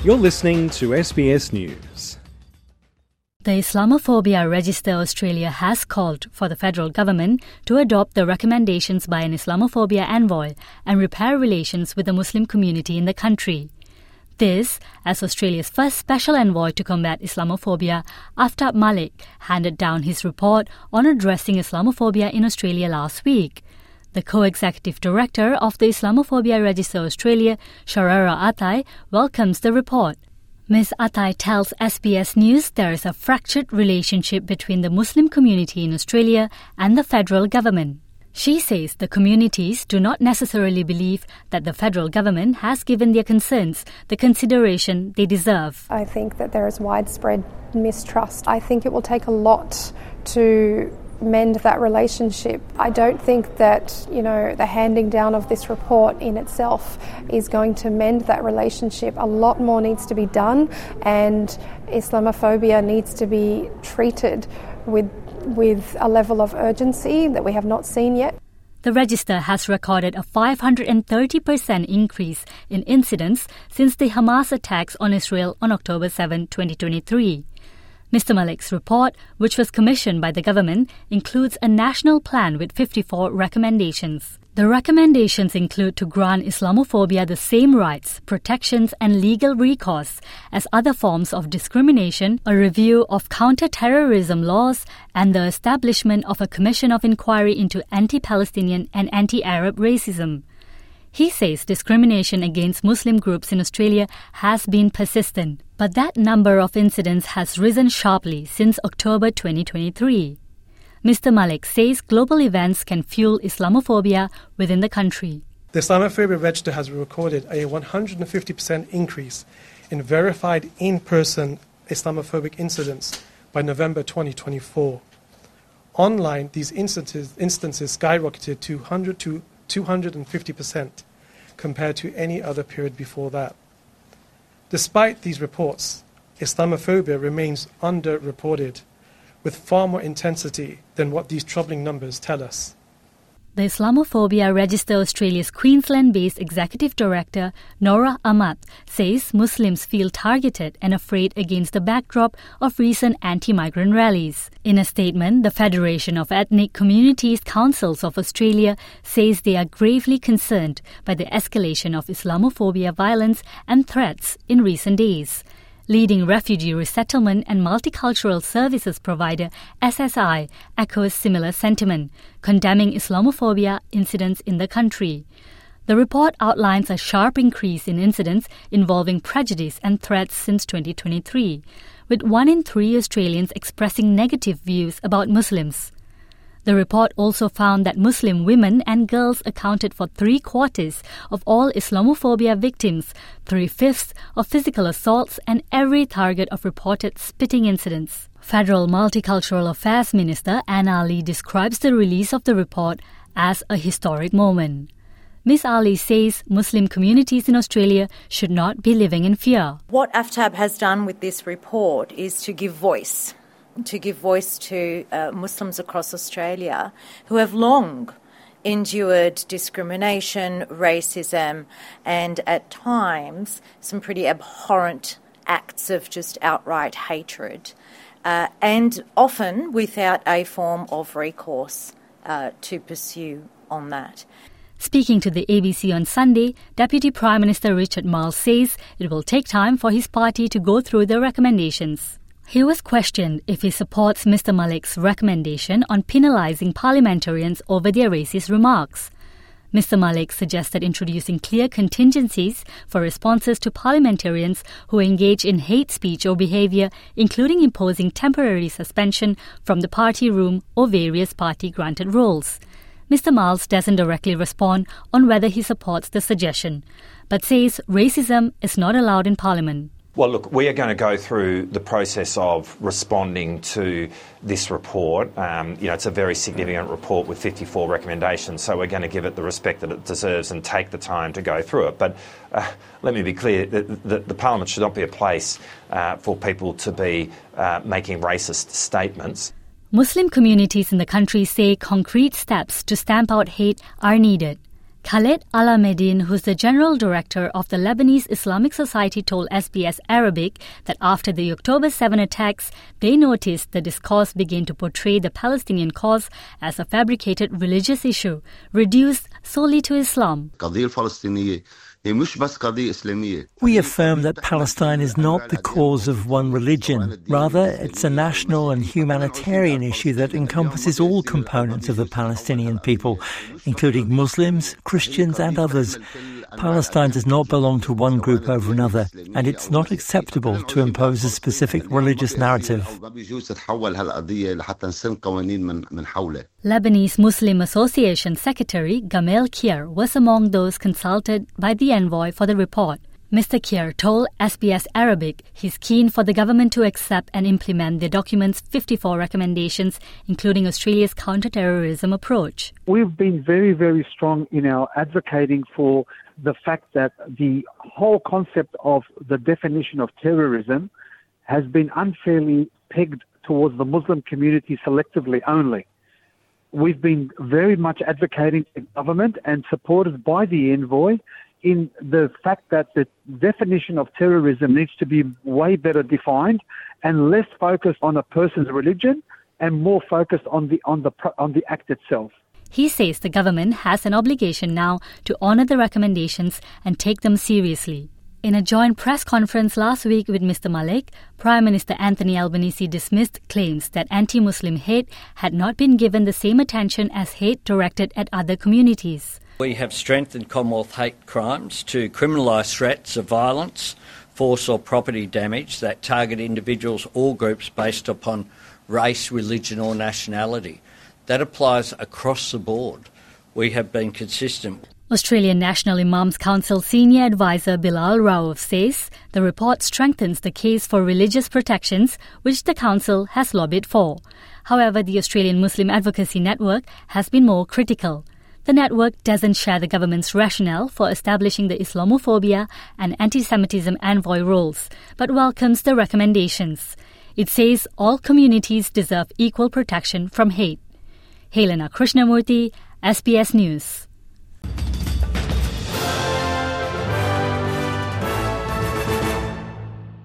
You're listening to SBS News. The Islamophobia Register Australia has called for the federal government to adopt the recommendations by an Islamophobia envoy and repair relations with the Muslim community in the country. This, as Australia's first special envoy to combat Islamophobia, Aftab Malik handed down his report on addressing Islamophobia in Australia last week. The co-executive director of the Islamophobia Register Australia, Sharara Atai, welcomes the report. Ms. Atai tells SBS News there is a fractured relationship between the Muslim community in Australia and the federal government. She says the communities do not necessarily believe that the federal government has given their concerns the consideration they deserve. I think that there is widespread mistrust. I think it will take a lot to mend that relationship. I don't think that, the handing down of this report in itself is going to mend that relationship. A lot more needs to be done, and Islamophobia needs to be treated with a level of urgency that we have not seen yet. The Register has recorded a 530% increase in incidents since the Hamas attacks on Israel on October 7, 2023. Mr. Malik's report, which was commissioned by the government, includes a national plan with 54 recommendations. The recommendations include to grant Islamophobia the same rights, protections and legal recourse as other forms of discrimination, a review of counter-terrorism laws, and the establishment of a commission of inquiry into anti-Palestinian and anti-Arab racism. He says discrimination against Muslim groups in Australia has been persistent, but that number of incidents has risen sharply since October 2023. Mr. Malik says global events can fuel Islamophobia within the country. The Islamophobia Register has recorded a 150% increase in verified in-person Islamophobic incidents by November 2024. Online, these instances skyrocketed to 250% compared to any other period before that. Despite these reports, Islamophobia remains underreported, with far more intensity than what these troubling numbers tell us. The Islamophobia Register Australia's Queensland-based Executive Director, Nora Ahmad, says Muslims feel targeted and afraid against the backdrop of recent anti-migrant rallies. In a statement, the Federation of Ethnic Communities Councils of Australia says they are gravely concerned by the escalation of Islamophobia violence and threats in recent days. Leading refugee resettlement and multicultural services provider SSI echoes similar sentiment, condemning Islamophobia incidents in the country. The report outlines a sharp increase in incidents involving prejudice and threats since 2023, with 1 in 3 Australians expressing negative views about Muslims. The report also found that Muslim women and girls accounted for 3/4 of all Islamophobia victims, 3/5 of physical assaults, and every target of reported spitting incidents. Federal Multicultural Affairs Minister Anne Ali describes the release of the report as a historic moment. Ms. Ali says Muslim communities in Australia should not be living in fear. What Aftab has done with this report is to give voice to Muslims across Australia who have long endured discrimination, racism, and at times some pretty abhorrent acts of just outright hatred, and often without a form of recourse to pursue on that. Speaking to the ABC on Sunday, Deputy Prime Minister Richard Marles says it will take time for his party to go through the recommendations. He was questioned if he supports Mr. Malik's recommendation on penalising parliamentarians over their racist remarks. Mr. Malik suggested introducing clear contingencies for responses to parliamentarians who engage in hate speech or behaviour, including imposing temporary suspension from the party room or various party-granted roles. Mr. Marles doesn't directly respond on whether he supports the suggestion, but says racism is not allowed in Parliament. Well, look, we are going to go through the process of responding to this report. It's a very significant report with 54 recommendations, so we're going to give it the respect that it deserves and take the time to go through it. But let me be clear, that the Parliament should not be a place for people to be making racist statements. Muslim communities in the country say concrete steps to stamp out hate are needed. Khaled Al-Ahmedin, who's the General Director of the Lebanese Islamic Society, told SBS Arabic that after the October 7 attacks, they noticed the discourse began to portray the Palestinian cause as a fabricated religious issue, reduced solely to Islam. We affirm that Palestine is not the cause of one religion. Rather, it's a national and humanitarian issue that encompasses all components of the Palestinian people, including Muslims, Christians and others. Palestine does not belong to one group over another, and it's not acceptable to impose a specific religious narrative. Lebanese Muslim Association Secretary Gamal Kier was among those consulted by the envoy for the report. Mr. Kier told SBS Arabic he's keen for the government to accept and implement the document's 54 recommendations, including Australia's counter-terrorism approach. We've been very, very strong in our advocating for the fact that the whole concept of the definition of terrorism has been unfairly pegged towards the Muslim community selectively only. We've been very much advocating for government and supported by the envoy in the fact that the definition of terrorism needs to be way better defined and less focused on a person's religion and more focused on the act itself. He says the government has an obligation now to honour the recommendations and take them seriously. In a joint press conference last week with Mr. Malik, Prime Minister Anthony Albanese dismissed claims that anti-Muslim hate had not been given the same attention as hate directed at other communities. We have strengthened Commonwealth hate crimes to criminalise threats of violence, force or property damage that target individuals or groups based upon race, religion or nationality. That applies across the board. We have been consistent. Australian National Imams Council Senior Advisor Bilal Rauf says the report strengthens the case for religious protections, which the Council has lobbied for. However, the Australian Muslim Advocacy Network has been more critical. The network doesn't share the government's rationale for establishing the Islamophobia and anti-Semitism envoy roles, but welcomes the recommendations. It says all communities deserve equal protection from hate. Helena Krishnamurthy, SBS News.